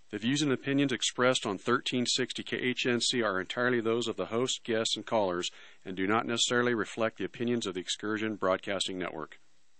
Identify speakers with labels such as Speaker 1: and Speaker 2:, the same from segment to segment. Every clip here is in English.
Speaker 1: The views and opinions expressed on 1360 KHNC are entirely those of the host, guests, and callers, and do not necessarily reflect the opinions of the Excursion Broadcasting Network.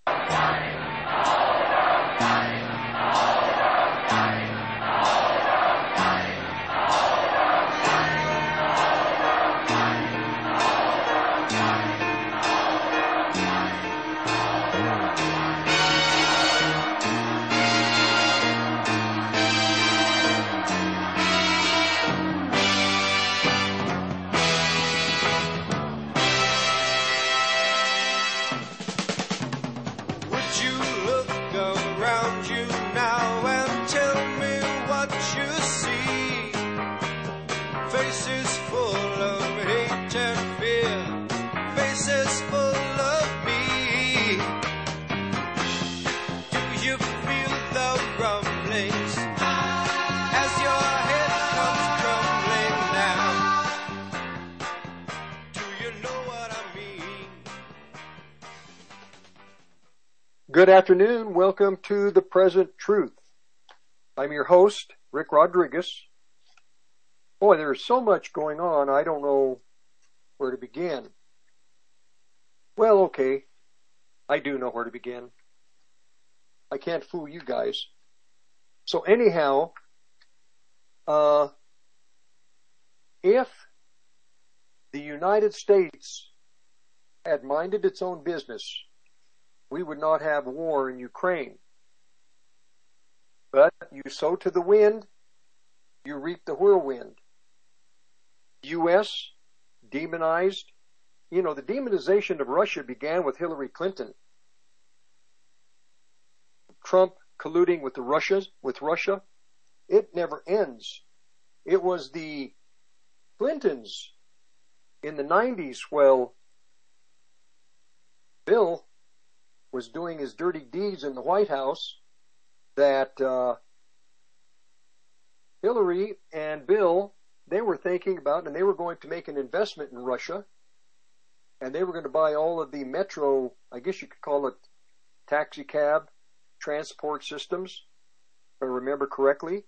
Speaker 2: Good afternoon. Welcome to The Present Truth. I'm your host, Rick Rodriguez. Boy, there's so much going on, I don't know where to begin. Well, okay, I do know where to begin. I can't fool you guys. So anyhow, if the United States had minded its own business, we would not have war in Ukraine. But you sow to the wind, you reap the whirlwind. U.S. demonized. You know, the demonization of Russia began with Hillary Clinton. Trump colluding with Russia. It never ends. It was the Clintons in the 90s, well, Bill was doing his dirty deeds in the White House, that Hillary and Bill, they were thinking about, and they were going to make an investment in Russia, and they were going to buy all of the metro, I guess you could call it taxi cab transport systems, if I remember correctly.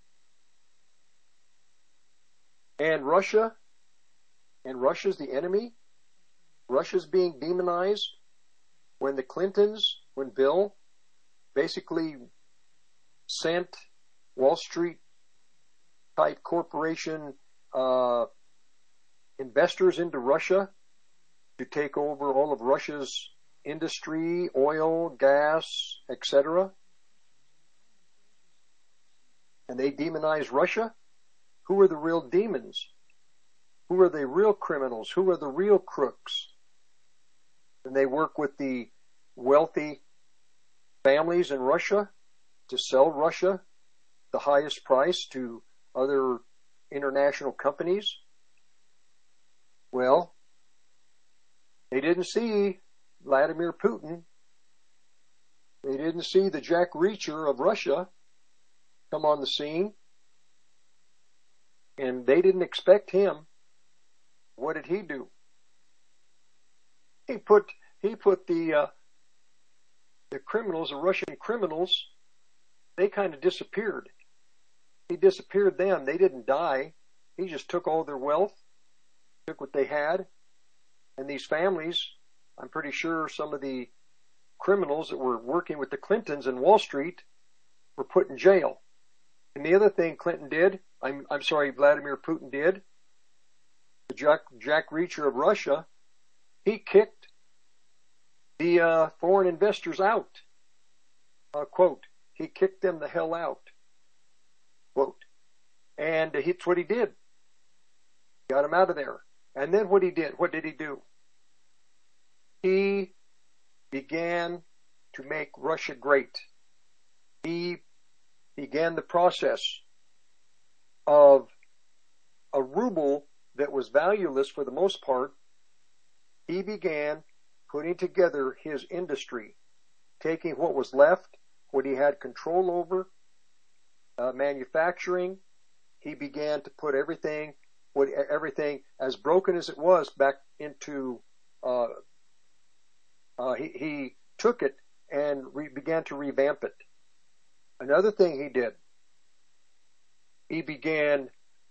Speaker 2: And Russia's the enemy. Russia's being demonized. When Bill basically sent Wall Street type corporation investors into Russia to take over all of Russia's industry, oil, gas, etc., and they demonized Russia, who are the real demons? Who are the real criminals? Who are the real crooks? And they work with the wealthy families in Russia to sell Russia the highest price to other international companies. Well, they didn't see Vladimir Putin. They didn't see the Jack Reacher of Russia come on the scene. And they didn't expect him. What did he do? He put the criminals, the Russian criminals, they kind of disappeared. He disappeared them. They didn't die. He just took all their wealth, took what they had, and these families, I'm pretty sure some of the criminals that were working with the Clintons in Wall Street were put in jail. And the other thing Vladimir Putin did, the Jack Reacher of Russia, he kicked the foreign investors out. Quote, he kicked them the hell out. Quote. And that's what he did. Got him out of there. And then what did he do? He began to make Russia great. He began the process of a ruble that was valueless for the most part. He began putting together his industry, taking what was left, what he had control over, manufacturing. He began to put everything as broken as it was back into, he took it and began to revamp it. Another thing he did, he began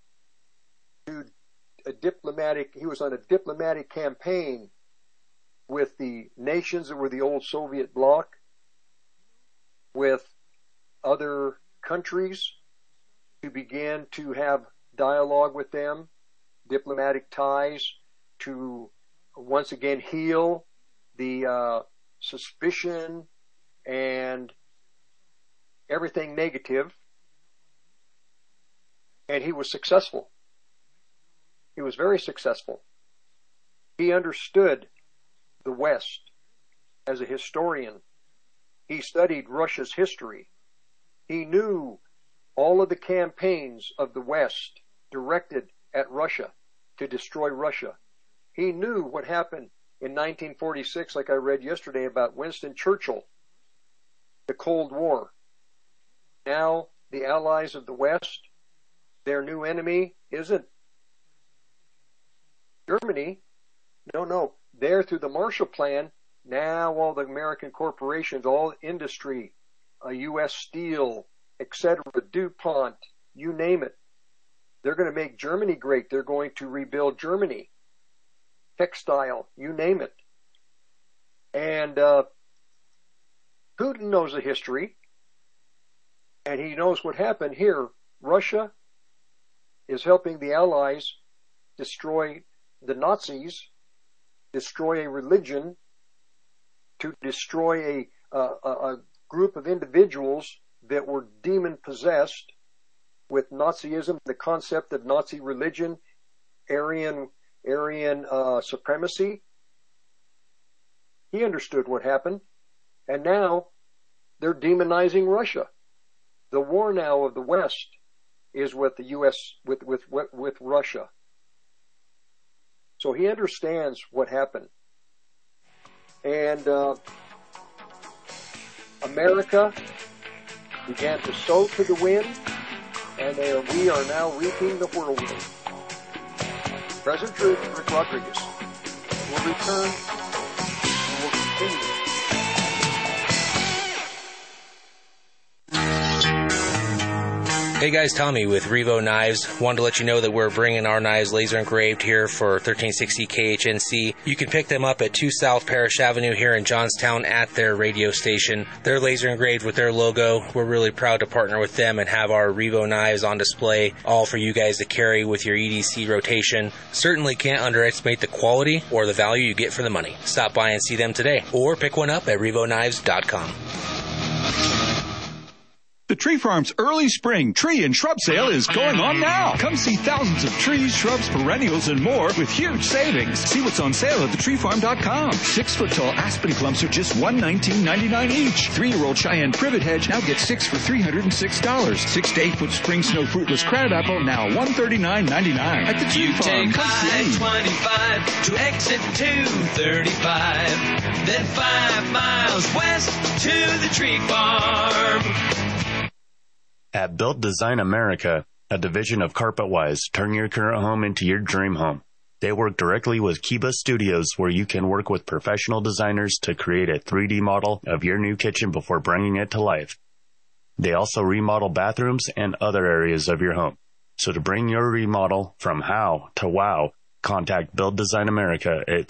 Speaker 2: he was on a diplomatic campaign with the nations that were the old Soviet bloc, with other countries, to begin to have dialogue with them, diplomatic ties, to once again heal the suspicion and everything negative. And he was successful. He was very successful. He understood the West as a historian. He studied Russia's history. He knew all of the campaigns of the West directed at Russia to destroy Russia. He knew what happened in 1946, like I read yesterday about Winston Churchill, the Cold War. Now, the allies of the West, their new enemy isn't Germany. No. There, through the Marshall Plan, now all the American corporations, all industry, U.S. Steel, etc., DuPont, you name it, they're going to make Germany great. They're going to rebuild Germany. Textile, you name it. And Putin knows the history, and he knows what happened here. Russia is helping the Allies destroy the Nazis, destroy a religion, to destroy a group of individuals that were demon-possessed with Nazism, the concept of Nazi religion, Aryan supremacy. He understood what happened, and now they're demonizing Russia. The war now of the West is with the U.S., with Russia. So he understands what happened. And America began to sow to the wind, and we are now reaping the whirlwind. Present Truth, Rick Rodriguez. We'll return and we'll continue.
Speaker 3: Hey guys, Tommy with Revo Knives. Wanted to let you know that we're bringing our knives laser engraved here for 1360 KHNC. You can pick them up at 2 South Parish Avenue here in Johnstown at their radio station. They're laser engraved with their logo. We're really proud to partner with them and have our Revo Knives on display, all for you guys to carry with your EDC rotation. Certainly can't underestimate the quality or the value you get for the money. Stop by and see them today, or pick one up at RevoKnives.com.
Speaker 4: The Tree Farm's early spring tree and shrub sale is going on now. Come see thousands of trees, shrubs, perennials, and more with huge savings. See what's on sale at thetreefarm.com. 6-foot-tall aspen clumps are just $119.99 each. 3-year-old Cheyenne privet hedge now gets 6 for $306. 6 to 8-foot spring snow fruitless crabapple now $139.99 at the Tree Farm.
Speaker 5: You take I-25 to exit 235, then 5 miles west to the Tree Farm.
Speaker 6: At Built Design America, a division of CarpetWise, turn your current home into your dream home. They work directly with Kiba Studios, where you can work with professional designers to create a 3D model of your new kitchen before bringing it to life. They also remodel bathrooms and other areas of your home. So to bring your remodel from how to wow, contact Build Design America at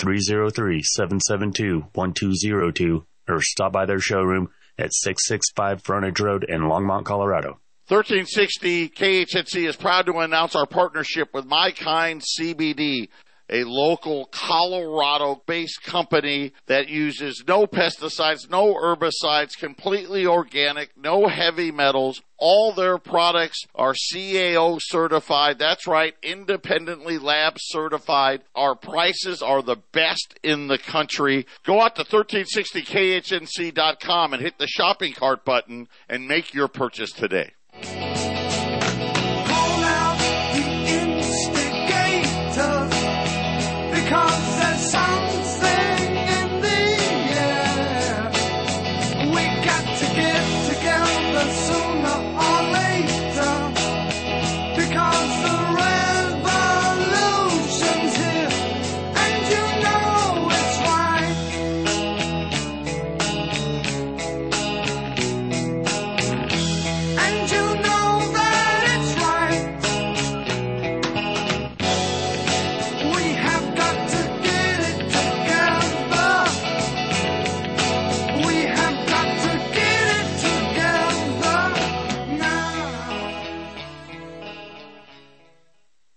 Speaker 6: 303-772-1202 or stop by their showroom at 665 Frontage Road in Longmont, Colorado.
Speaker 7: 1360 KHNC is proud to announce our partnership with My Kind CBD, a local Colorado-based company that uses no pesticides, no herbicides, completely organic, no heavy metals. All their products are CAO certified. That's right, independently lab certified. Our prices are the best in the country. Go out to 1360khnc.com and hit the shopping cart button and make your purchase today.
Speaker 5: Call out the instigators, because there's something in the air. We got to get together sooner or later, because the revolution's here, and you know it's right. And you know that it's right.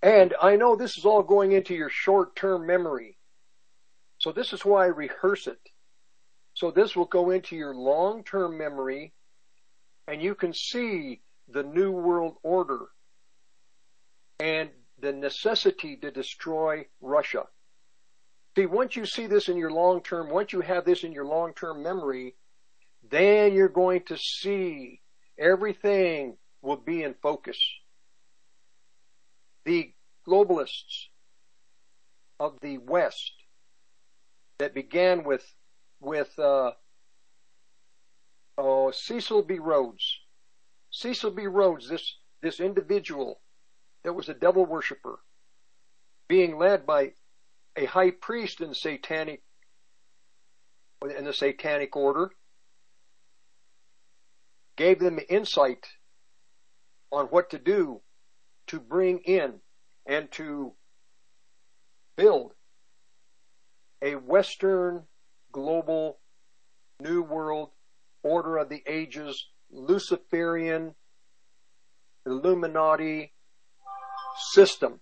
Speaker 2: And I know this is all going into your short-term memory. So this is why I rehearse it. So this will go into your long-term memory, and you can see the New World Order and the necessity to destroy Russia. See, once you see this in your long-term, once you have this in your long-term memory, then you're going to see everything will be in focus. The globalists of the West that began with Cecil B. Rhodes. Cecil B. Rhodes, this individual that was a devil worshiper, being led by a high priest in the satanic order, gave them insight on what to do to bring in and to build a Western global New World Order of the Ages, Luciferian, Illuminati system.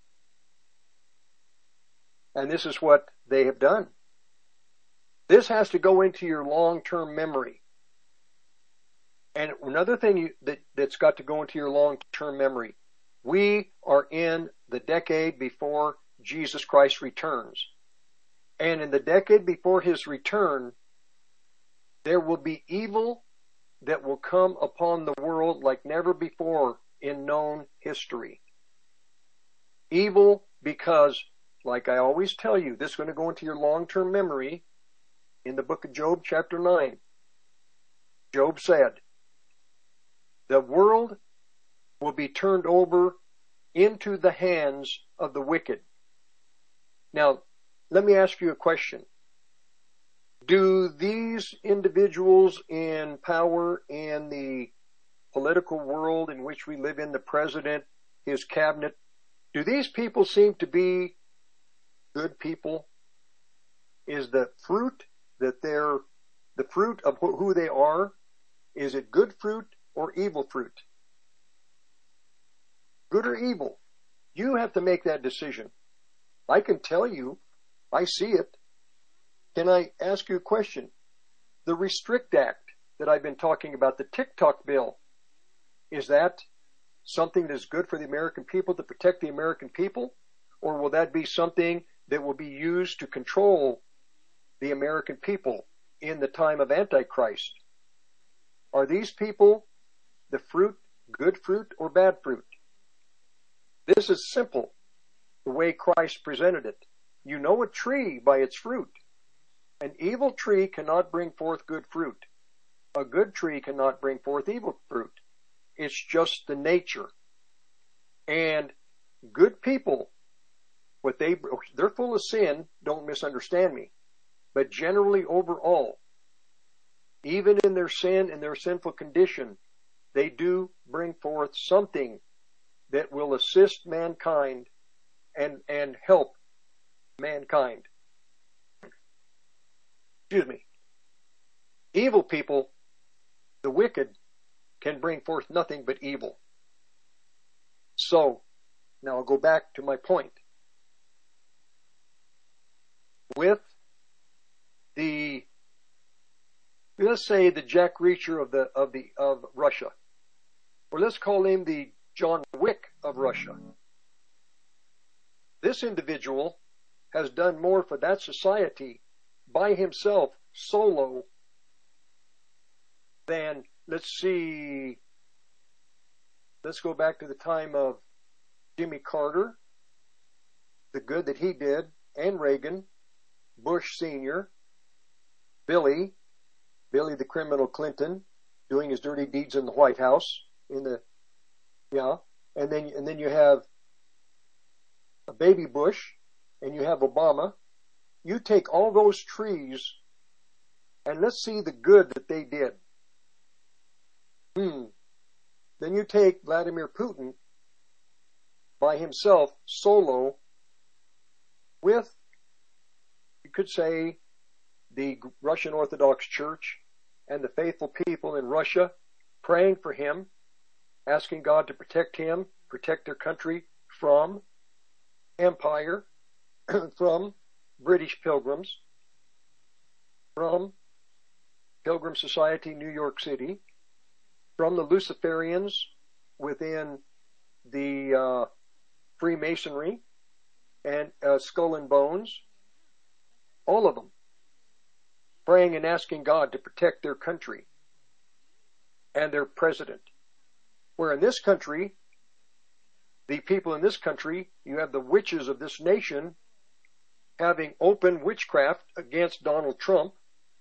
Speaker 2: And this is what they have done. This has to go into your long-term memory. And another thing that's got to go into your long-term memory, we are in the decade before Jesus Christ returns. And in the decade before his return, there will be evil that will come upon the world like never before in known history. Evil because, like I always tell you, this is going to go into your long-term memory. In the book of Job, chapter 9, Job said, the world will be turned over into the hands of the wicked. Now, let me ask you a question. Do these individuals in power in the political world in which we live in, the president, his cabinet, do these people seem to be good people? Is the fruit that they're, the fruit of who they are, is it good fruit or evil fruit? Good or evil? You have to make that decision. I can tell you, I see it. Can I ask you a question? The Restrict Act that I've been talking about, the TikTok bill, is that something that is good for the American people to protect the American people? Or will that be something that will be used to control the American people in the time of Antichrist? Are these people the fruit, good fruit or bad fruit? This is simple, the way Christ presented it. You know a tree by its fruit. An evil tree cannot bring forth good fruit. A good tree cannot bring forth evil fruit. It's just the nature. And good people, they're full of sin, don't misunderstand me. But generally overall, even in their sin and their sinful condition, they do bring forth something that will assist mankind and help mankind. Excuse me. Evil people, the wicked, can bring forth nothing but evil. So, now I'll go back to my point. With the, let's say the Jack Reacher of Russia, or let's call him the John Wick of Russia. This individual has done more for that society by himself, solo, than, let's go back to the time of Jimmy Carter, the good that he did, and Reagan, Bush Sr., Billy the criminal Clinton, doing his dirty deeds in the White House, and then you have a baby Bush, and you have Obama. You take all those trees, and let's see the good that they did. Then you take Vladimir Putin by himself, solo, with, you could say, the Russian Orthodox Church and the faithful people in Russia praying for him, asking God to protect him, protect their country from Empire, from British Pilgrims, from Pilgrim Society, New York City, from the Luciferians within the Freemasonry and Skull and Bones, all of them praying and asking God to protect their country and their president. Where in this country, the people in this country, you have the witches of this nation having open witchcraft against Donald Trump,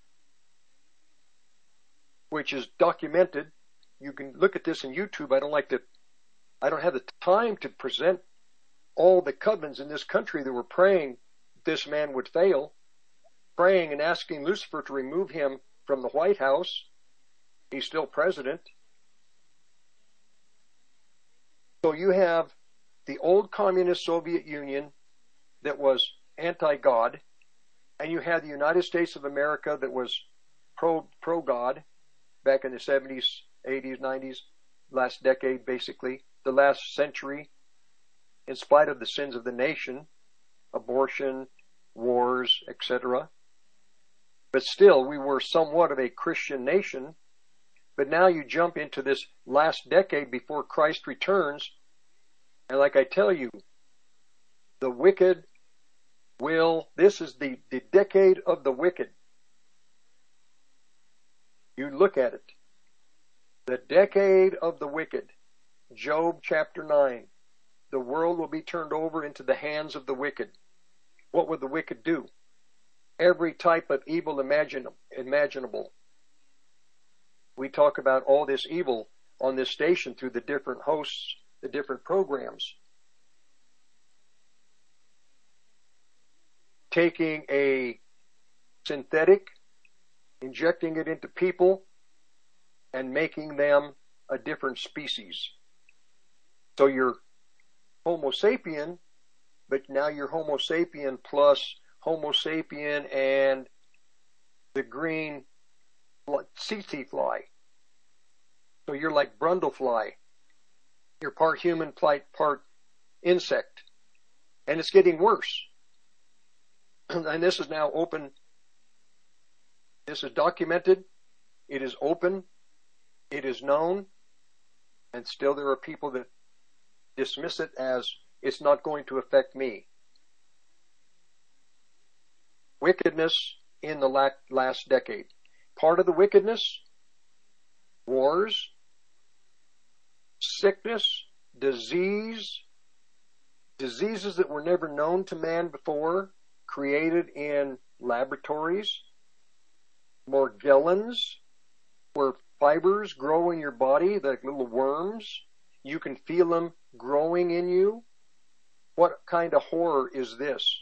Speaker 2: which is documented. You can look at this on YouTube. I don't have the time to present all the covens in this country that were praying this man would fail, praying and asking Lucifer to remove him from the White House. He's still president. So you have the old communist Soviet Union that was anti-God, and you had the United States of America that was pro-God back in the 70s, 80s, 90s, last decade basically, the last century, in spite of the sins of the nation, abortion, wars, etc. But still, we were somewhat of a Christian nation. But now you jump into this last decade before Christ returns, and like I tell you, the wicked this is the decade of the wicked. You look at it. The decade of the wicked. Job chapter 9. The world will be turned over into the hands of the wicked. What would the wicked do? Every type of evil imaginable. We talk about all this evil on this station through the different hosts, the different programs. Taking a synthetic, injecting it into people, and making them a different species. So you're Homo sapien, but now you're Homo sapien plus Homo sapien and the green tsetse fly. So you're like brundlefly. You're part human, part insect. And it's getting worse. And this is now open. This is documented. It is open. It is known. And still there are people that dismiss it as it's not going to affect me. Wickedness in the last decade. Part of the wickedness, wars, sickness, diseases that were never known to man before, created in laboratories, Morgellons, where fibers grow in your body like little worms. You can feel them growing in you. What kind of horror is this?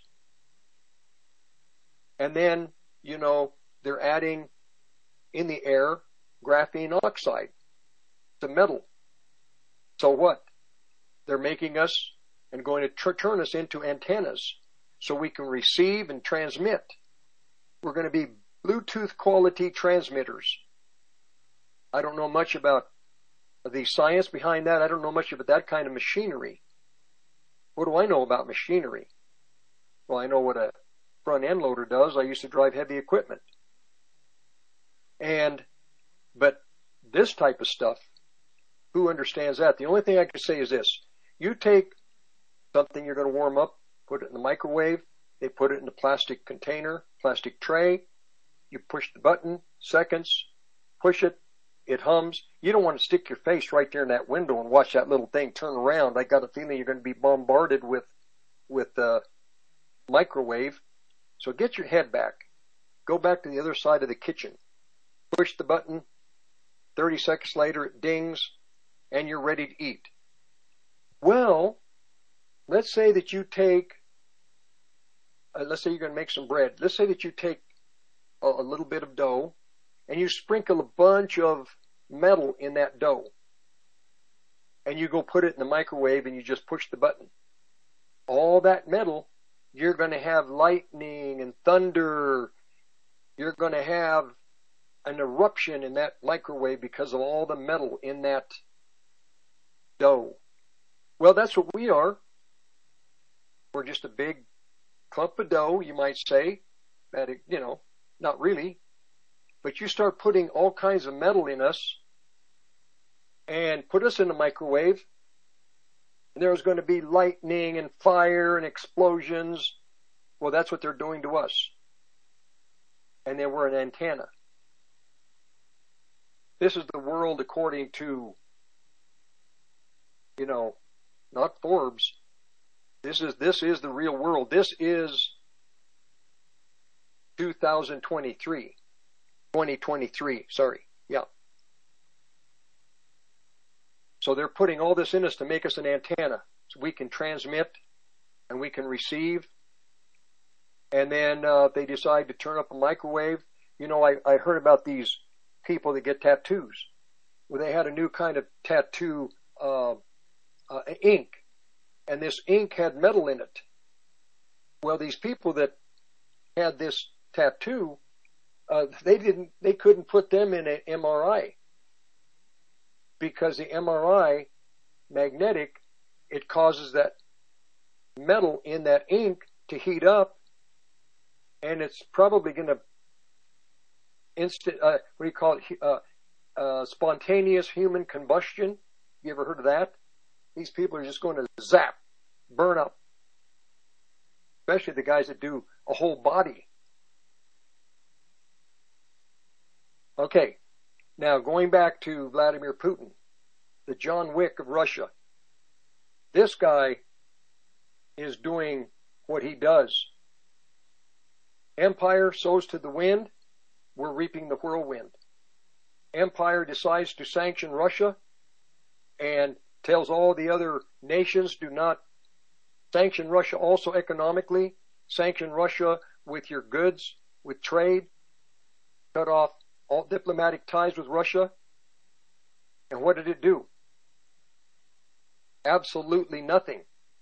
Speaker 2: And then, they're adding in the air graphene oxide. It's a metal. So what? They're making us and going to turn us into antennas so we can receive and transmit. We're going to be Bluetooth quality transmitters. I don't know much about the science behind that. I don't know much about that kind of machinery. What do I know about machinery? Well, I know what a front end loader does. I used to drive heavy equipment. But this type of stuff, who understands that? The only thing I can say is this. You take something you're going to warm up, put it in the microwave, they put it in a plastic container, plastic tray, you push the button, seconds, push it, it hums. You don't want to stick your face right there in that window and watch that little thing turn around. I got a feeling you're going to be bombarded with microwave. So get your head back. Go back to the other side of the kitchen. Push the button. 30 seconds later, it dings, and you're ready to eat. Well, let's say that you take, let's say you're going to make some bread. Let's say that you take a little bit of dough, and you sprinkle a bunch of metal in that dough. And you go put it in the microwave, and you just push the button. All that metal, you're going to have lightning and thunder. You're going to have an eruption in that microwave because of all the metal in that dough. Well, that's what we are. We're just a big clump of dough, you might say. That, you know, not really. But you start putting all kinds of metal in us and put us in the microwave, and there's going to be lightning and fire and explosions. Well, that's what they're doing to us. And then we're an antenna. This is the world according to, you know, not Forbes. This is the real world. This is 2023. Sorry. Yeah. So they're putting all this in us to make us an antenna. So we can transmit and we can receive. And then they decide to turn up a microwave. You know, I heard about these people that get tattoos. Well, they had a new kind of tattoo, ink. And this ink had metal in it. Well, these people that had this tattoo, they couldn't put them in an MRI because the MRI, magnetic, it causes that metal in that ink to heat up, and it's probably going to spontaneous human combustion. You ever heard of that? These people are just going to zap, burn up, especially the guys that do a whole body. Okay, now going back to Vladimir Putin, the John Wick of Russia. This guy is doing what he does. Empire sows to the wind, we're reaping the whirlwind. Empire decides to sanction Russia and tells all the other nations, do not sanction Russia also economically, sanction Russia with your goods, with trade, cut off all diplomatic ties with Russia. And what did it do? Absolutely nothing.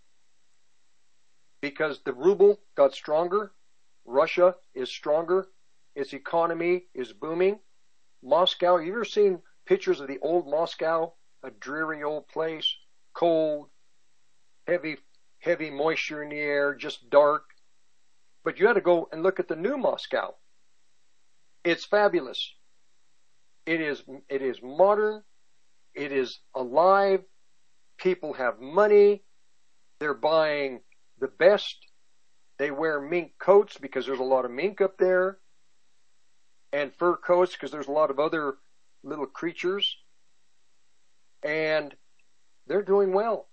Speaker 2: Because the ruble got stronger, Russia is stronger, its economy is booming. Moscow, you ever seen pictures of the old Moscow? A dreary old place, cold, heavy moisture in the air, just dark. But you had to go and look at the new Moscow. It's fabulous. It is modern. It is alive. People have money. They're buying the best. They wear mink coats because there's a lot of mink up there. And fur coats because there's a lot of other little creatures. And they're doing well.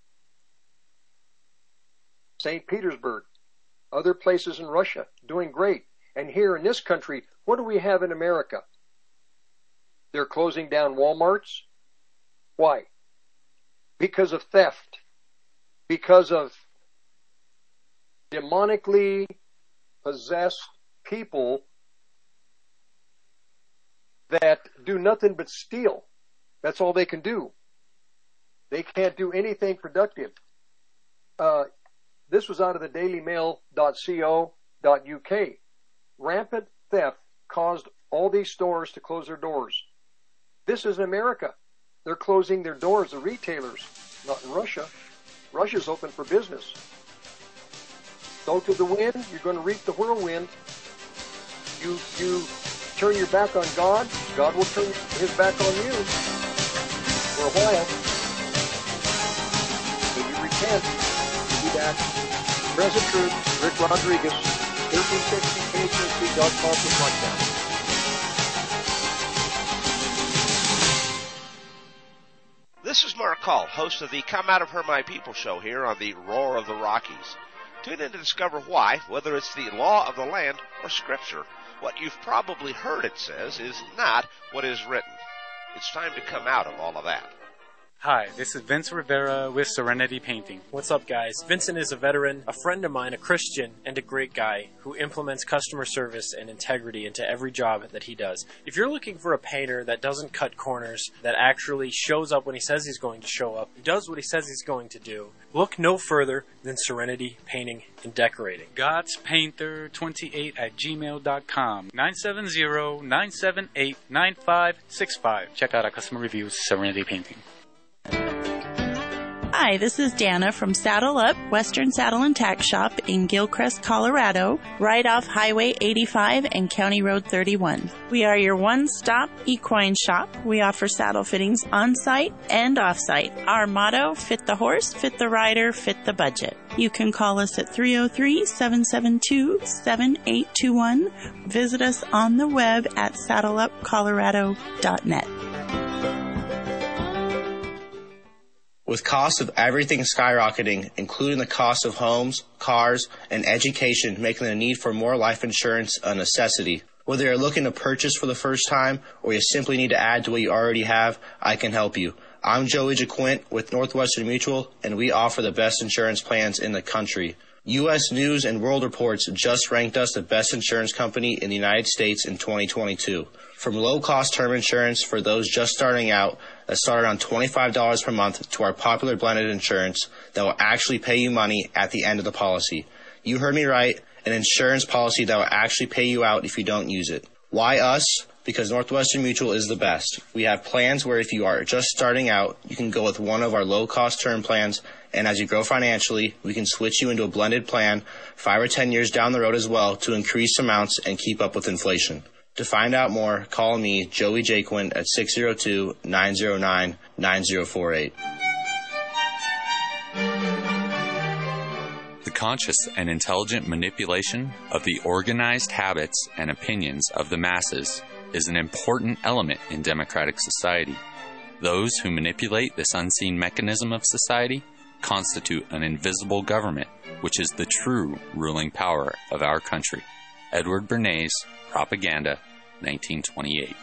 Speaker 2: St. Petersburg, other places in Russia, doing great. And here in this country, what do we have in America? They're closing down Walmarts. Why? Because of theft. Because of demonically possessed people that do nothing but steal. That's all they can do. They can't do anything productive. This was out of the dailymail.co.uk. Rampant theft caused all these stores to close their doors. This is America. They're closing their doors, the retailers. Not in Russia. Russia's open for business. Sow to the wind, you're going to reap the whirlwind. You turn your back on God, God will turn his back on you for a while. When you repent, you do that. Present Truth, Rick Rodriguez, 1360KHNC.com for podcast.
Speaker 8: This is Mark Call, host of the Come Out of Her My People show here on the Roar of the Rockies. Tune in to discover why, whether it's the law of the land or Scripture, what you've probably heard it says is not what is written. It's time to come out of all of that.
Speaker 9: Hi, this is Vince Rivera with Serenity Painting.
Speaker 10: What's up, guys? Vincent is a veteran, a friend of mine, a Christian, and a great guy who implements customer service and integrity into every job that he does. If you're looking for a painter that doesn't cut corners, that actually shows up when he says he's going to show up, does what he says he's going to do, look no further than Serenity Painting and Decorating.
Speaker 9: GodsPainter28@gmail.com. 970-978-9565. Check out our customer reviews, Serenity Painting.
Speaker 11: Hi, this is Dana from Saddle Up, Western Saddle and Tack Shop in Gilcrest, Colorado, right off Highway 85 and County Road 31. We are your one-stop equine shop. We offer saddle fittings on-site and off-site. Our motto, fit the horse, fit the rider, fit the budget. You can call us at 303-772-7821. Visit us on the web at saddleupcolorado.net.
Speaker 3: With costs of everything skyrocketing, including the cost of homes, cars, and education, making the need for more life insurance a necessity. Whether you're looking to purchase for the first time or you simply need to add to what you already have, I can help you. I'm Joey Jaquint with Northwestern Mutual, and we offer the best insurance plans in the country. U.S. News and World Reports just ranked us the best insurance company in the United States in 2022. From low-cost term insurance for those just starting out that start around $25 per month to our popular blended insurance that will actually pay you money at the end of the policy. You heard me right, an insurance policy that will actually pay you out if you don't use it. Why us? Because Northwestern Mutual is the best. We have plans where if you are just starting out, you can go with one of our low-cost term plans, and as you grow financially, we can switch you into a blended plan 5 or 10 years down the road as well to increase amounts and keep up with inflation. To find out more, call me, Joey Jaquin, at 602-909-9048.
Speaker 12: The conscious and intelligent manipulation of the organized habits and opinions of the masses is an important element in democratic society. Those who manipulate this unseen mechanism of society constitute an invisible government, which is the true ruling power of our country. Edward Bernays, Propaganda, 1928.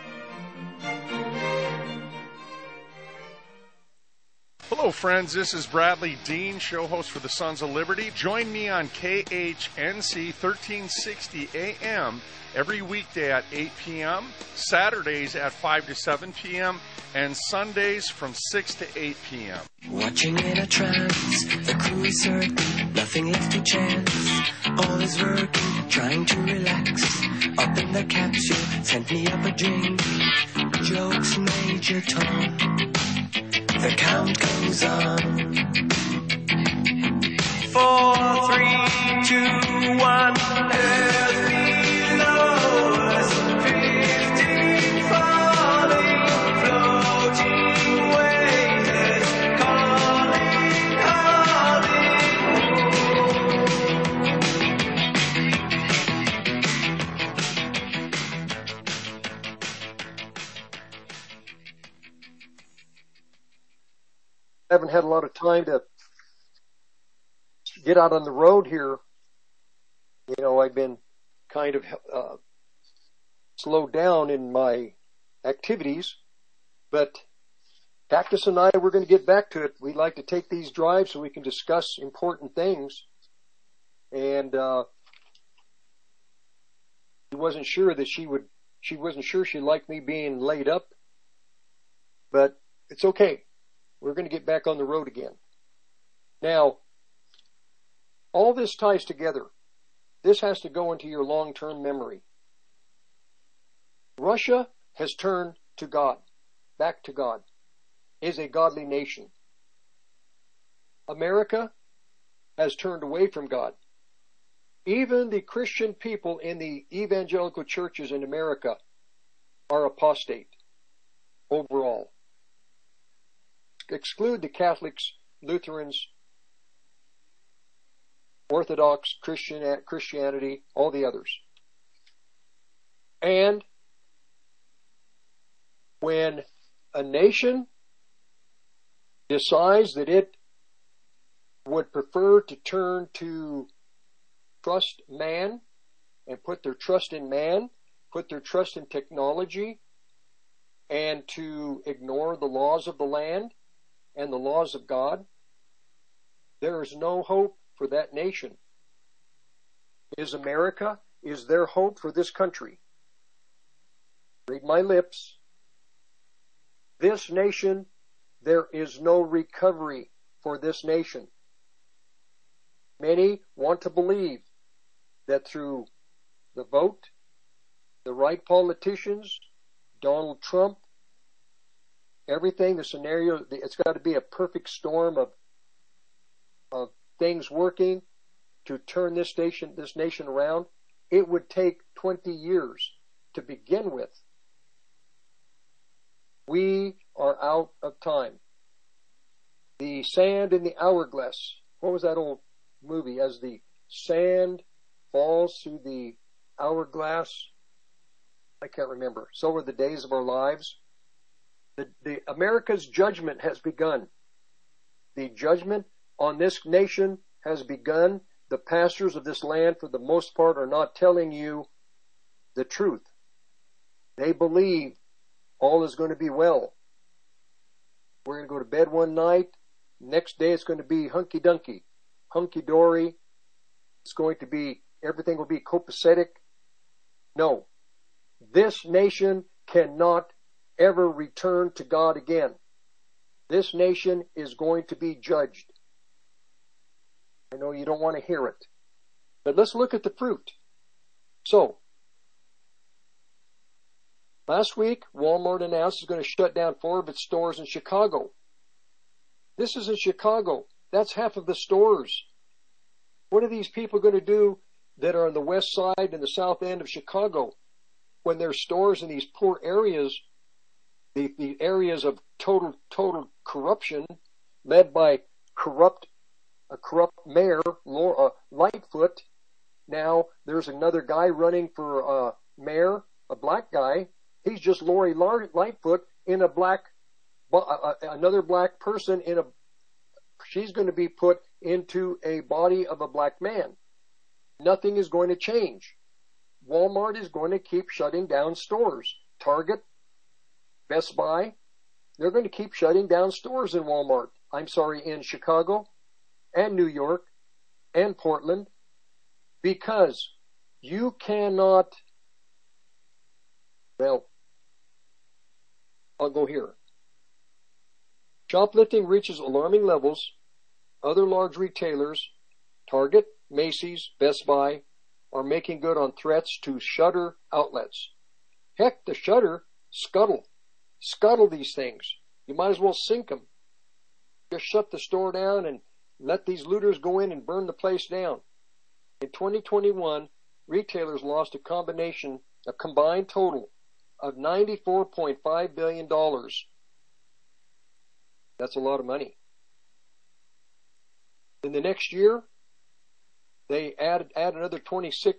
Speaker 13: Hello, friends. This is Bradley Dean, show host for the Sons of Liberty. Join me on KHNC 1360 AM every weekday at 8 p.m., Saturdays at 5 to 7 p.m., and Sundays from 6 to 8 p.m.
Speaker 5: Watching in a trance, the crew is certain, nothing left to chance. All is working, trying to relax. Up in the capsule, sent me up a drink. Jokes, Major Tom. The count goes on. 4, 3, 2, 1. Earth below us, drifting, falling, floating, weightless, calling,
Speaker 2: Haven't had a lot of time to get out on the road here. You know, I've been kind of slowed down in my activities, but Cactus and I, we're going to get back to it. We like to take these drives so we can discuss important things. And she wasn't sure that she wasn't sure she liked me being laid up, but it's okay. We're going to get back on the road again. Now, all this ties together. This has to go into your long-term memory. Russia has turned to God, back to God, is a godly nation. America has turned away from God. Even the Christian people in the evangelical churches in America are apostate overall. Exclude the Catholics, Lutherans, Orthodox, Christianity, all the others. And when a nation decides that it would prefer to turn to trust man and put their trust in man, put their trust in technology, and to ignore the laws of the land and the laws of God, there is no hope for that nation. Is America, is there hope for this country? Read my lips. This nation, there is no recovery for this nation. Many want to believe that through the vote, the right politicians, Donald Trump, everything, the scenario, it's got to be a perfect storm of things working to turn this nation around. It would take 20 years to begin with. We are out of time. The sand in the hourglass. What was that old movie? As the sand falls through the hourglass. I can't remember. So are the days of our lives. The America's judgment has begun. The judgment on this nation has begun. The pastors of this land, for the most part, are not telling you the truth. They believe all is going to be well. We're going to go to bed one night. Next day it's going to be hunky-dunky, hunky-dory. It's going to be, everything will be copacetic. No. This nation cannot ever return to God again. This nation is going to be judged. I know you don't want to hear it. But let's look at the fruit. So, last week, Walmart announced it's going to shut down 4 of its stores in Chicago. This is in Chicago. That's half of the stores. What are these people going to do that are on the west side and the south end of Chicago when their stores in these poor areas, the areas of total corruption, led by a corrupt mayor, Lightfoot? Now there's another guy running for mayor, a black guy. He's just Lori Lightfoot in a black, another black person in a. She's going to be put into a body of a black man. Nothing is going to change. Walmart is going to keep shutting down stores. Target, Best Buy, they're going to keep shutting down stores in Walmart. In Chicago and New York and Portland, because you cannot, well, I'll go here. Shoplifting reaches alarming levels. Other large retailers, Target, Macy's, Best Buy, are making good on threats to shutter outlets. Heck, the shutter, scuttle these things. You might as well sink them. Just shut the store down and let these looters go in and burn the place down. In 2021, retailers lost a combined total of $94.5 billion. That's a lot of money. In the next year, they add another 26%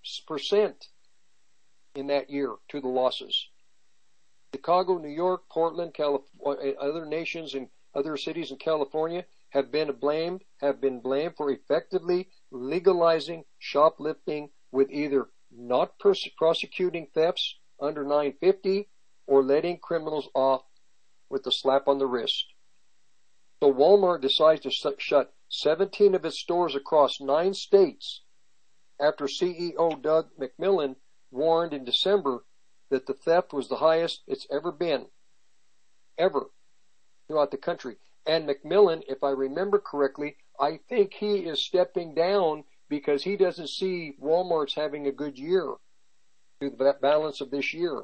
Speaker 2: in that year to the losses. Chicago, New York, Portland, California, other nations and other cities in California have been blamed for effectively legalizing shoplifting, with either not prosecuting thefts under 950 or letting criminals off with a slap on the wrist. So Walmart decides to shut 17 of its stores across 9 states after CEO Doug McMillon warned in December that the theft was the highest it's ever been, ever, throughout the country. And McMillon, if I remember correctly, I think he is stepping down because he doesn't see Walmart's having a good year through the balance of this year.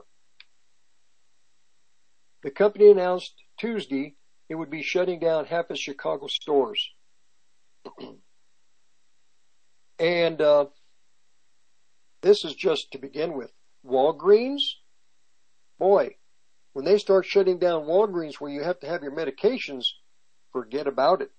Speaker 2: The company announced Tuesday it would be shutting down half its Chicago stores. And this is just to begin with. Walgreens, boy, when they start shutting down Walgreens where you have to have your medications, forget about it.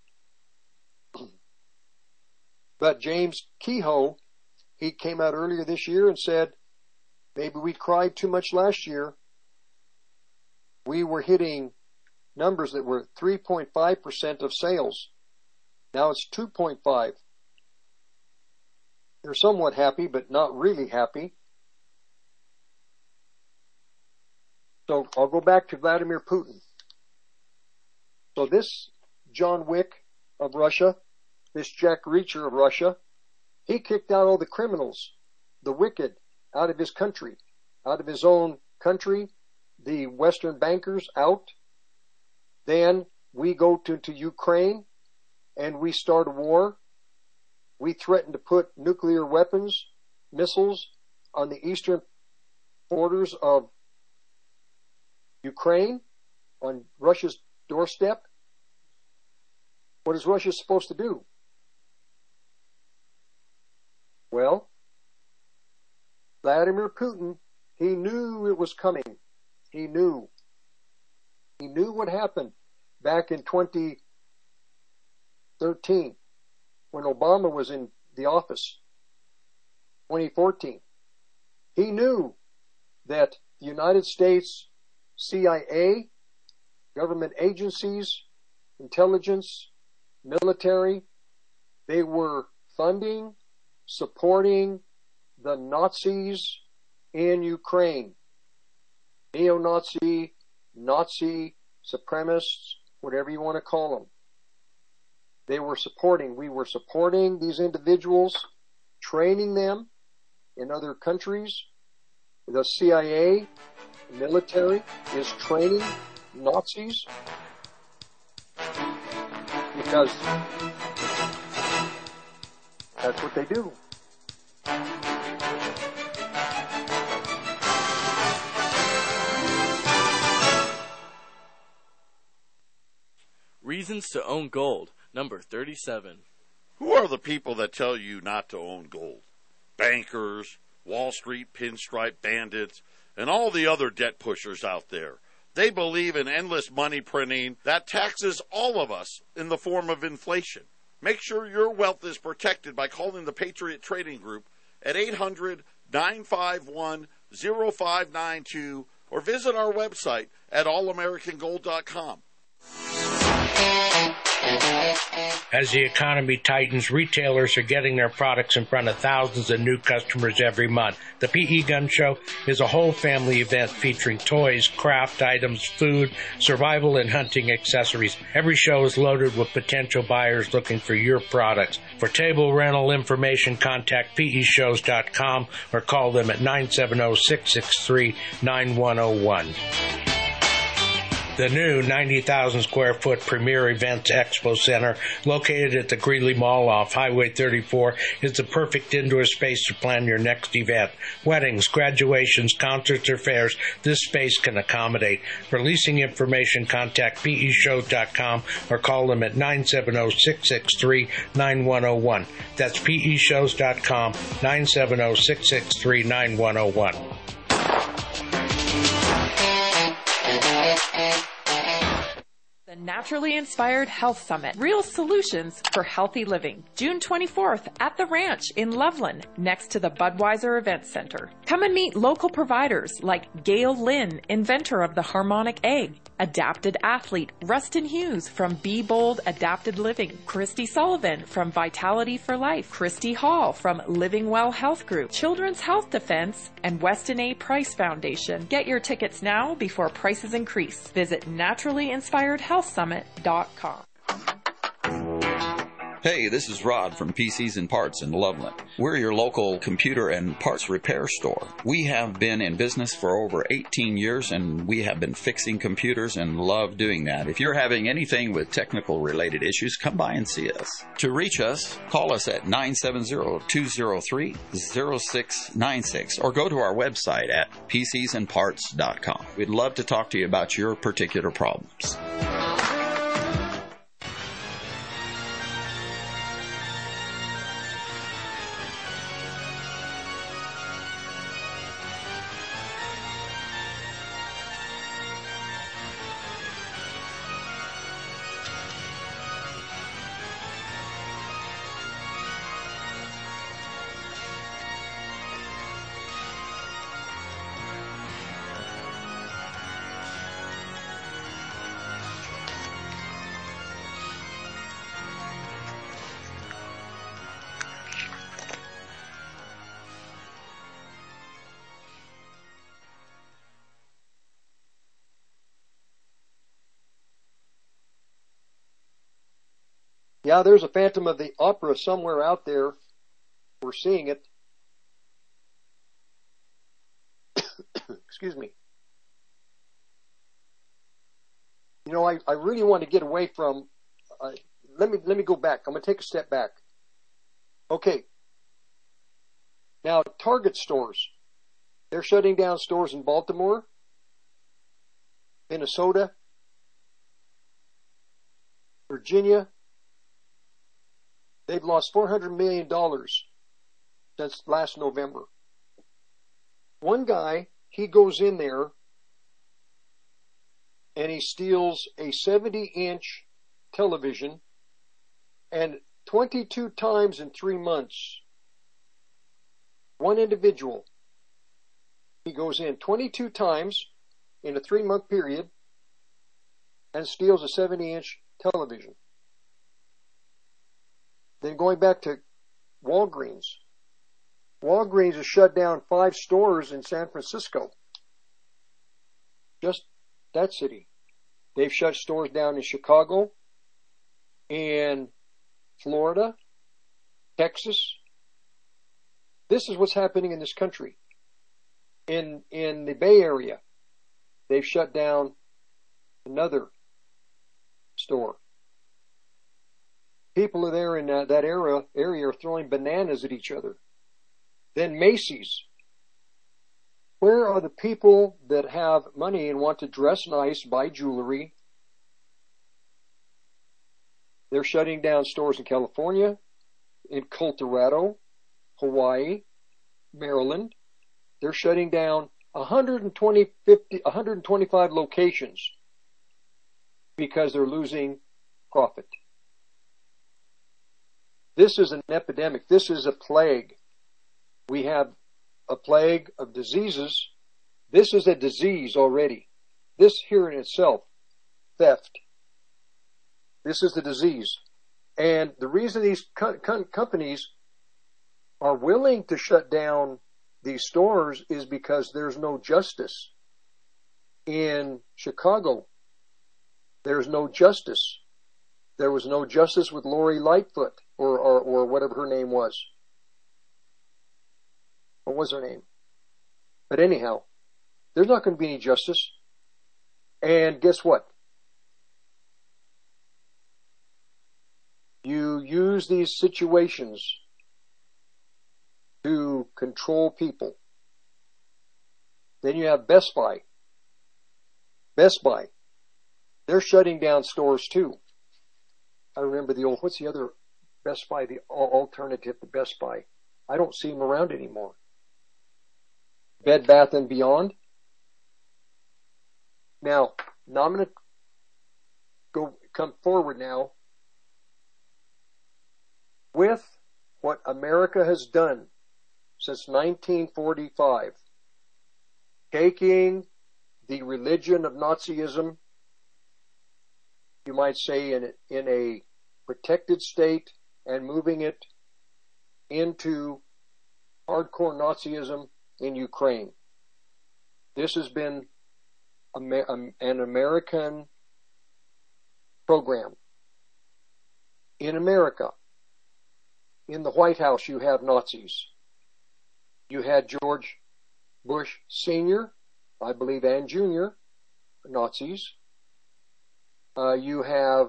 Speaker 2: But James Kehoe, he came out earlier this year and said, maybe we cried too much last year. We were hitting numbers that were 3.5% of sales. Now it's 2.5. They're somewhat happy, but not really happy. So I'll go back to Vladimir Putin. So this John Wick of Russia, this Jack Reacher of Russia, he kicked out all the criminals, the wicked, out of his country, out of his own country, the Western bankers out. Then we go to Ukraine and we start a war. We threaten to put nuclear weapons, missiles on the eastern borders of Ukraine, on Russia's doorstep. What is Russia supposed to do? Well, Vladimir Putin, he knew it was coming. He knew. He knew what happened back in 2013 when Obama was in the office. 2014. He knew that the United States CIA, government agencies, intelligence, military, they were funding, supporting the Nazis in Ukraine. Neo-Nazi, Nazi, supremacists, whatever you want to call them. We were supporting these individuals, training them in other countries. The CIA, military, is training Nazis because that's what they do.
Speaker 14: Reasons to own gold, number 37.
Speaker 7: Who are the people that tell you not to own gold? Bankers, Wall Street pinstripe bandits, and all the other debt pushers out there. They believe in endless money printing that taxes all of us in the form of inflation. Make sure your wealth is protected by calling the Patriot Trading Group at 800-951-0592 or visit our website at allamericangold.com.
Speaker 15: As the economy tightens, retailers are getting their products in front of thousands of new customers every month. The PE Gun Show is a whole family event featuring toys, craft items, food, survival, and hunting accessories. Every show is loaded with potential buyers looking for your products. For table rental information, contact PEShows.com or call them at 970-663-9101. The new 90,000 square foot Premier Events Expo Center, located at the Greeley Mall off Highway 34, is the perfect indoor space to plan your next event. Weddings, graduations, concerts, or fairs, this space can accommodate. For leasing information, contact PEShows.com or call them at 970-663-9101. That's PEShows.com, 970-663-9101.
Speaker 16: The Naturally Inspired Health Summit. Real solutions for healthy living. June 24th at the Ranch in Loveland, next to the Budweiser Event Center. Come and meet local providers like Gail Lynn, inventor of the Harmonic Egg, adapted athlete Rustin Hughes from Be Bold Adapted Living, Christy Sullivan from Vitality for Life, Christy Hall from Living Well Health Group, Children's Health Defense, and Weston A. Price Foundation. Get your tickets now before prices increase. Visit naturallyinspiredhealthsummit.com.
Speaker 17: Hey, this is Rod from PCs and Parts in Loveland. We're your local computer and parts repair store. We have been in business for over 18 years, and we have been fixing computers and love doing that. If you're having anything with technical related issues, come by and see us. To reach us, call us at 970-203-0696 or go to our website at PCsandParts.com. We'd love to talk to you about your particular problems.
Speaker 2: Yeah, there's a Phantom of the Opera somewhere out there. We're seeing it. Excuse me. You know, I really want to get away from. Let me go back. I'm going to take a step back. Okay. Now, Target stores. They're shutting down stores in Baltimore, Minnesota, Virginia, they've lost $400 million since last November. One guy, he goes in there and he steals a 70-inch television, and 22 times in 3 months, one individual, he goes in 22 times in a 3-month period and steals a 70-inch television. Then going back to Walgreens. Walgreens has shut down 5 stores in San Francisco. Just that city. They've shut stores down in Chicago, in Florida, Texas. This is what's happening in this country. In the Bay Area, they've shut down another store. People are there in that area are throwing bananas at each other. Then Macy's. Where are the people that have money and want to dress nice, buy jewelry? They're shutting down stores in California, in Colorado, Hawaii, Maryland. They're shutting down 125 locations because they're losing profit. This is an epidemic. This is a plague. We have a plague of diseases. This is a disease already. This here in itself, theft. This is the disease. And the reason these companies are willing to shut down these stores is because there's no justice. In Chicago, there's no justice. There was no justice with Lori Lightfoot or whatever her name was. What was her name? But anyhow, there's not going to be any justice. And guess what? You use these situations to control people. Then you have Best Buy. Best Buy. They're shutting down stores too. I remember what's the other Best Buy, the alternative to Best Buy? I don't see them around anymore. Bed Bath & Beyond. Now I'm going to come forward now with what America has done since 1945, taking the religion of Nazism, you might say, in a protected state and moving it into hardcore Nazism in Ukraine. This has been an American program. In America, in the White House, you have Nazis. You had George Bush Sr., I believe, and Jr., Nazis. You have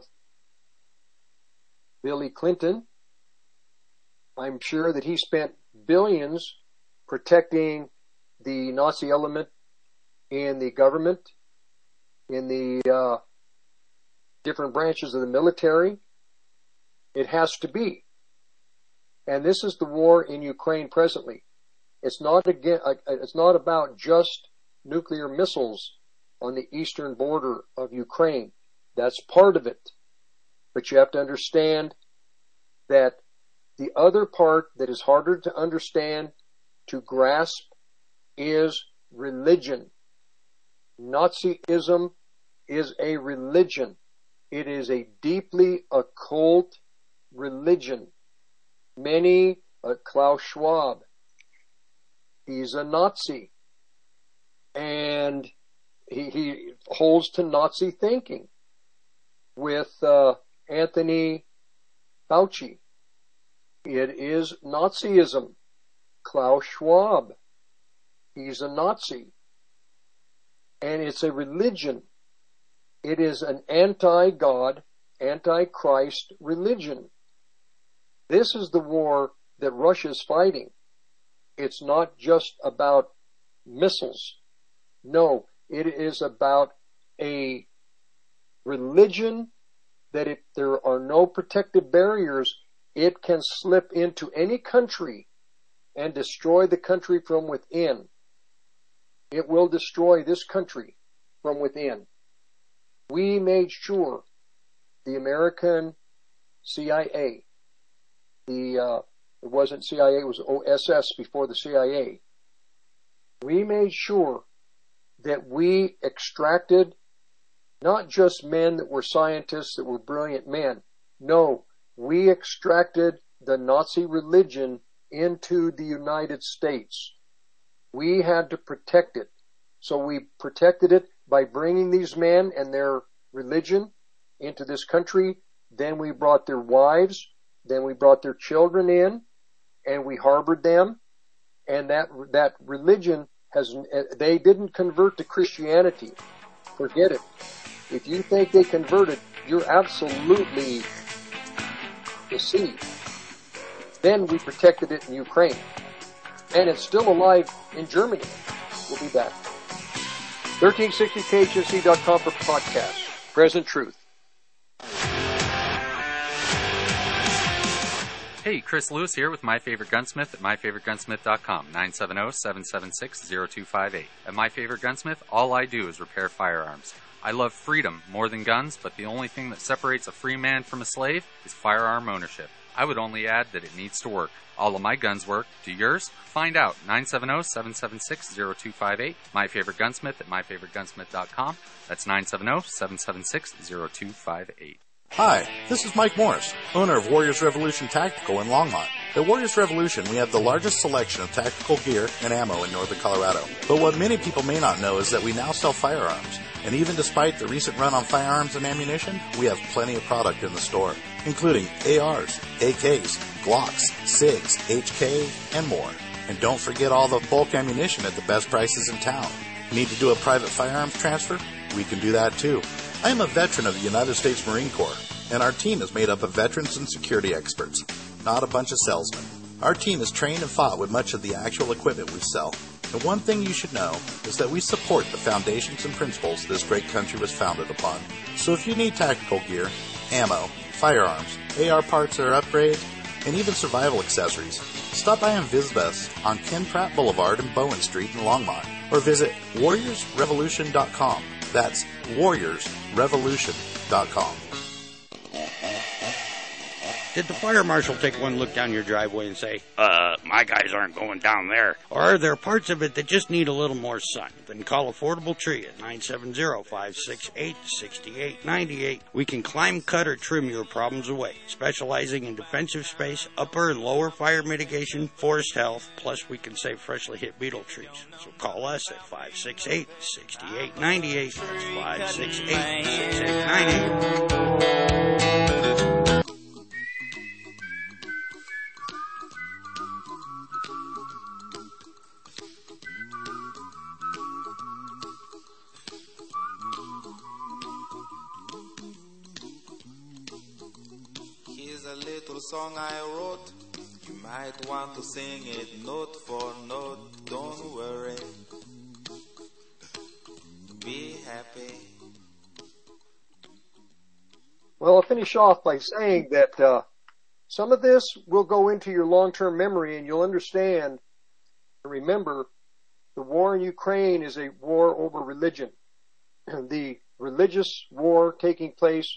Speaker 2: Billy Clinton. I'm sure that he spent billions protecting the Nazi element in the government, in the different branches of the military. It has to be. And this is the war in Ukraine presently. It's not about just nuclear missiles on the eastern border of Ukraine. That's part of it. But you have to understand that the other part that is harder to understand, to grasp, is religion. Nazism is a religion. It is a deeply occult religion. Klaus Schwab, he's a Nazi. And he holds to Nazi thinking with Anthony Fauci. It is Nazism. Klaus Schwab, he's a Nazi. And it's a religion. It is an anti-God, anti-Christ religion. This is the war that Russia is fighting. It's not just about missiles. No, it is about a religion that if there are no protective barriers, it can slip into any country and destroy the country from within. It will destroy this country from within. We made sure the American CIA, it wasn't CIA, it was OSS before the CIA. We made sure that we extracted not just men that were scientists, that were brilliant men. No, we extracted the Nazi religion into the United States. We had to protect it. So we protected it by bringing these men and their religion into this country. Then we brought their wives. Then we brought their children in, and we harbored them. And that religion they didn't convert to Christianity. Forget it. If you think they converted, you're absolutely deceived. Then we protected it in Ukraine. And it's still alive in Germany. We'll be back. 1360khsc.com for podcast. Present Truth.
Speaker 12: Hey, Chris Lewis here with My Favorite Gunsmith at myfavoritegunsmith.com, 970-776-0258. At My Favorite Gunsmith, all I do is repair firearms. I love freedom more than guns, but the only thing that separates a free man from a slave is firearm ownership. I would only add that it needs to work. All of my guns work. Do yours? Find out. 970-776-0258. My Favorite Gunsmith at myfavoritegunsmith.com. That's 970-776-0258.
Speaker 18: Hi, this is Mike Morris, owner of Warriors Revolution Tactical in Longmont. At Warriors Revolution, we have the largest selection of tactical gear and ammo in northern Colorado. But what many people may not know is that we now sell firearms. And even despite the recent run on firearms and ammunition, we have plenty of product in the store, including ARs, AKs, Glocks, SIGs, HK, and more. And don't forget all the bulk ammunition at the best prices in town. Need to do a private firearms transfer? We can do that too. I am a veteran of the United States Marine Corps, and our team is made up of veterans and security experts, not a bunch of salesmen. Our team is trained and fought with much of the actual equipment we sell. And one thing you should know is that we support the foundations and principles this great country was founded upon. So if you need tactical gear, ammo, firearms, AR parts or upgrades, and even survival accessories, stop by and visit us on Ken Pratt Boulevard and Bowen Street in Longmont, or visit warriorsrevolution.com. That's warriorsrevolution.com.
Speaker 19: Did the fire marshal take one look down your driveway and say, my guys aren't going down there? Or are there parts of it that just need a little more sun? Then call Affordable Tree at 970-568-6898. We can climb, cut, or trim your problems away, specializing in defensive space, upper and lower fire mitigation, forest health, plus we can save freshly hit beetle trees. So call us at 568-6898. That's 568-6898.
Speaker 20: Song I wrote, you might want to sing it note for note. Don't worry, be happy.
Speaker 2: Well, I'll finish off by saying that some of this will go into your long-term memory, and you'll understand and remember the war in Ukraine is a war over religion. The religious war taking place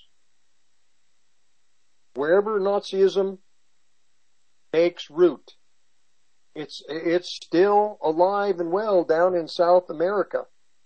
Speaker 2: wherever Nazism takes root. It's still alive and well down in South America.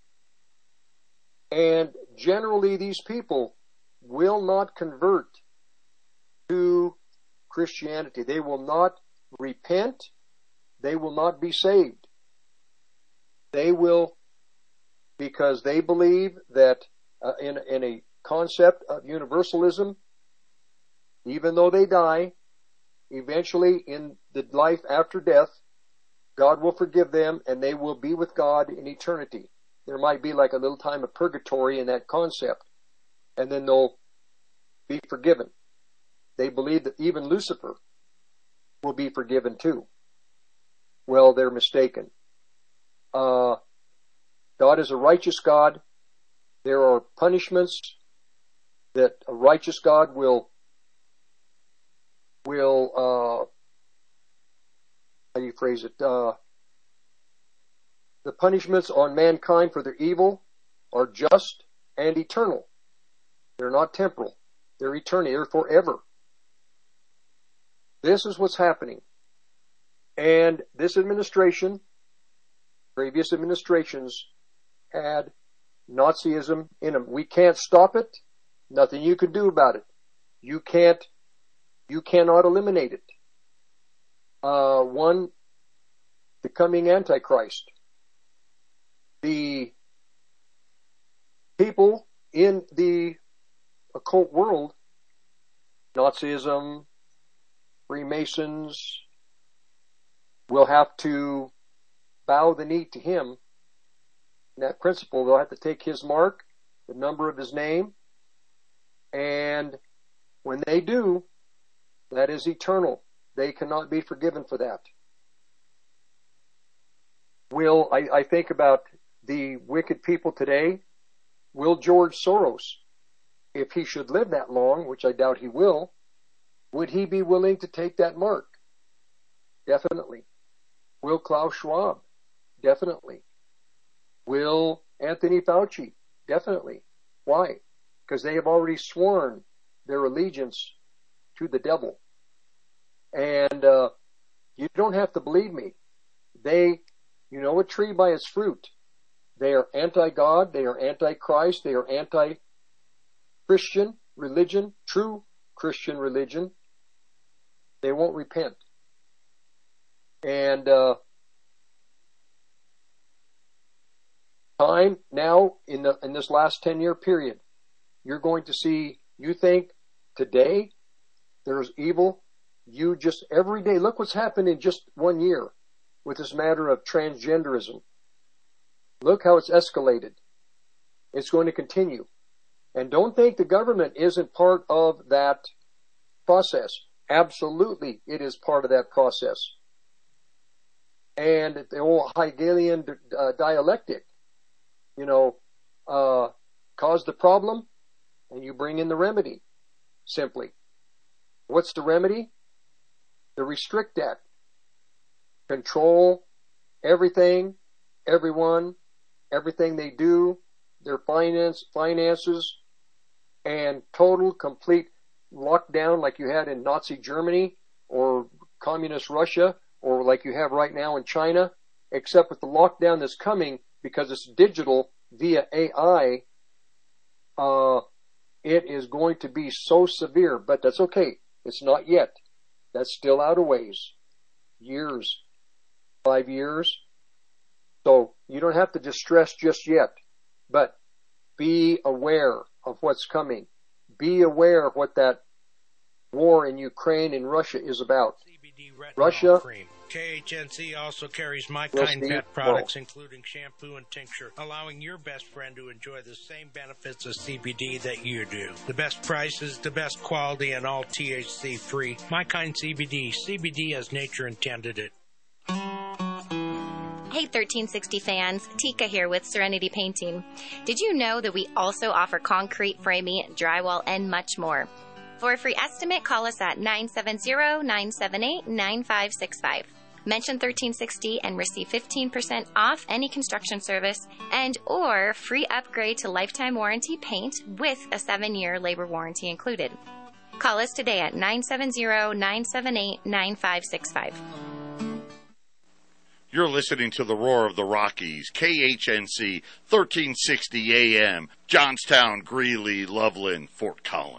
Speaker 2: And generally these people will not convert to Christianity. They will not repent. They will not be saved. They will, because they believe that in a concept of universalism, even though they die, eventually in the life after death, God will forgive them and they will be with God in eternity. There might be like a little time of purgatory in that concept, and then they'll be forgiven. They believe that even Lucifer will be forgiven too. Well, they're mistaken. God is a righteous God. There are punishments that righteous God will how do you phrase it? The punishments on mankind for their evil are just and eternal. They're not temporal. They're eternal. They're forever. This is what's happening. And this administration, previous administrations, had Nazism in them. We can't stop it. Nothing you can do about it. You cannot eliminate it. One, the coming Antichrist. The people in the occult world, Nazism, Freemasons, will have to bow the knee to him. In that principle, they'll have to take his mark, the number of his name, and when they do, that is eternal. They cannot be forgiven for that. I think about the wicked people today. Will George Soros, if he should live that long, which I doubt he will, would he be willing to take that mark? Definitely. Will Klaus Schwab? Definitely. Will Anthony Fauci? Definitely. Why? Because they have already sworn their allegiance to the devil. And you don't have to believe me. You know a tree by its fruit. They are anti-God, they are anti-Christ, they are anti-Christian religion, true Christian religion. They won't repent. And time now in this last 10-year period, you're going to see, you think today there's evil, you just every day, look what's happened in just 1 year with this matter of transgenderism. Look how it's escalated. It's going to continue. And don't think the government isn't part of that process. Absolutely, it is part of that process. And the whole Hegelian dialectic, cause the problem and you bring in the remedy. Simply. What's the remedy? The Restrict Act. Control everything, everyone, everything they do, their finances, and total, complete lockdown like you had in Nazi Germany or communist Russia or like you have right now in China, except with the lockdown that's coming because it's digital via AI, it is going to be so severe, but that's okay. It's not yet. That's still out a ways. Years. 5 years. So you don't have to distress just yet, but be aware of what's coming. Be aware of what that war in Ukraine and Russia is about. Russia.
Speaker 15: Cream. KHNC also carries My Kind pet products, including shampoo and tincture, allowing your best friend to enjoy the same benefits of CBD that you do. The best prices, the best quality, and all THC-free. My Kind CBD. CBD as nature intended it.
Speaker 21: Hey 1360 fans, Tika here with Serenity Painting. Did you know that we also offer concrete, framing, drywall, and much more? For a free estimate, call us at 970-978-9565. Mention 1360 and receive 15% off any construction service and or free upgrade to lifetime warranty paint with a 7-year labor warranty included. Call us today at 970-978-9565.
Speaker 7: You're listening to the Roar of the Rockies, KHNC, 1360 AM, Johnstown, Greeley, Loveland, Fort Collins.